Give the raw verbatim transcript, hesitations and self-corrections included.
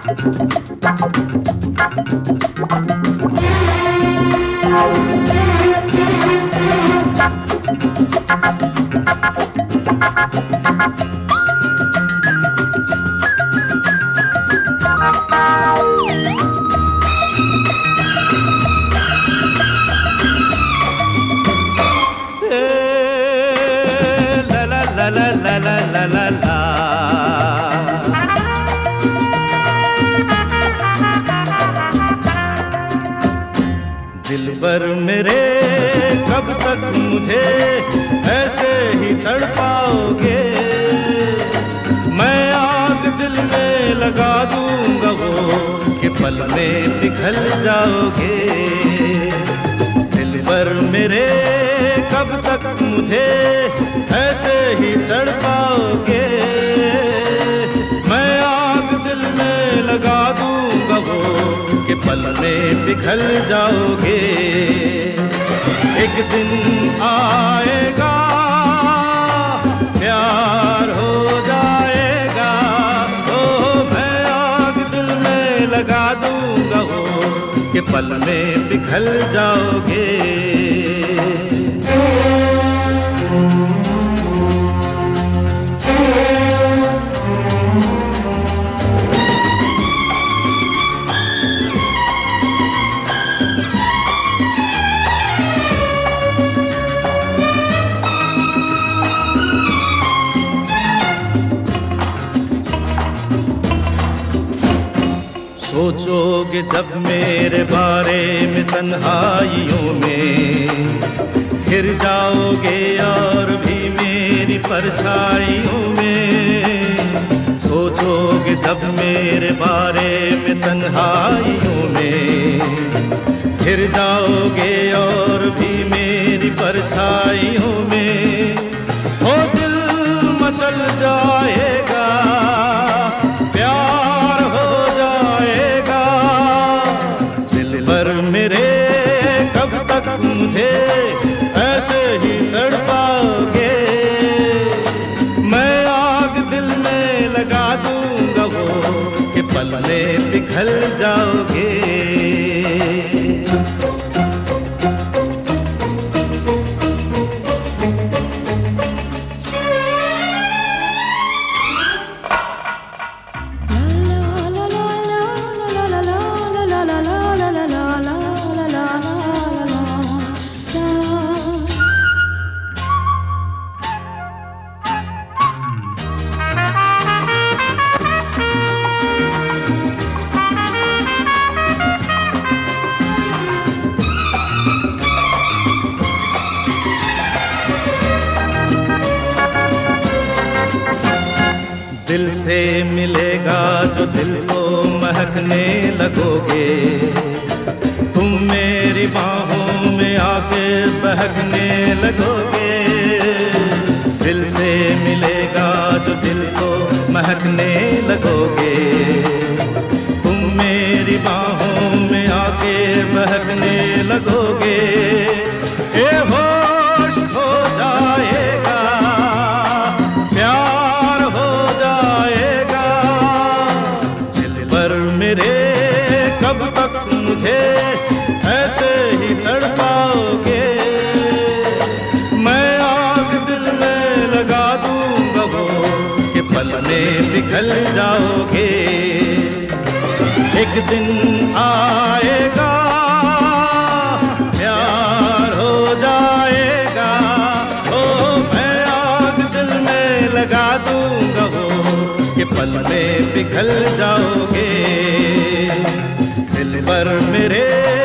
दिलबर मेरे कब तक मुझे ऐसे ही तड़पाओगे? मैं आग दिल में लगा दूंगा वो कि पल में पिघल जाओगे। दिलबर मेरे कब तक मुझे ऐसे ही तड़पाओगे? मैं आग दिल में लगा दूंगा वो कि पल में पिघल जाओगे। एक दिन आएगा प्यार हो जाएगा, ओ मैं आग दिल में लगा दूंगा वो कि पल में पिघल जाओगे। सोचोगे जब मेरे बारे में तन्हाइयों में, घिर जाओगे और भी मेरी परछाइयों में। सोचोगे जब मेरे बारे में तन्हाइयों में, घिर जाओगे और भी मेरी परछाइयों में। हो दिल मचल जाएगा, प्यार हो जाएगा। दिलबर मेरे कब तक मुझे ऐसे ही तड़पाओगे? मैं आग दिल में लगा दूंगा वो कि पल में पिघल जाओगे। दिल से मिलेगा जो दिल को महकने लगोगे, तुम मेरी बाहों में आके बहकने लगोगे। दिल से मिलेगा जो दिल को महकने लगोगे, तुम मेरी बाहों में आके बहकने लगोगे। ए होश हो जाएगा, प्यार हो जाएगा। दिलबर मेरे कब तक मुझे ऐसे ही तड़पाओगे? मैं आग दिल में लगा दूंगा वो कि पल में पिघल जाओगे। एक दिन आएगा प्यार हो जाएगा, ओ मैं आग दिल में लगा दूंगा वो कि पल में पिघल जाओगे। दिलबर मेरे